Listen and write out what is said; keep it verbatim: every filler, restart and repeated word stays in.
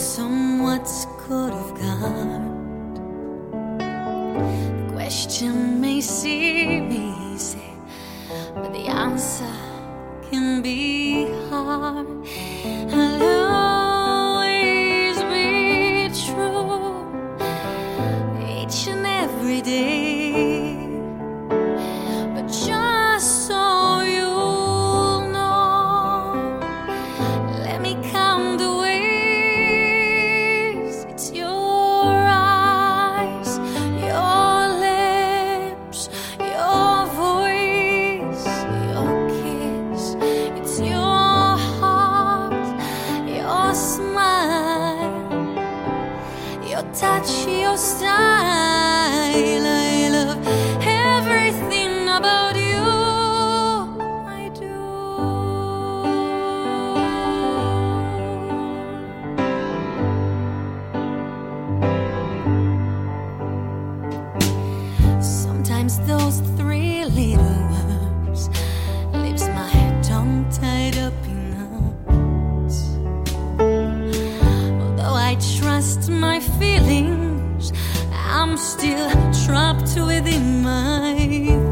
somewhat could have gone. The question may seem easy, but the answer can be hard. I'll always be true each and every day. But just so you'll know, let me count the ways. It's your eyes, your lips, your voice, your kiss. It's your heart, your smile, your touch, your style. I love everything about you. I do. Sometimes those three little words leaves my tongue tied up in knots. Although I trust my feelings, I'm still trapped within my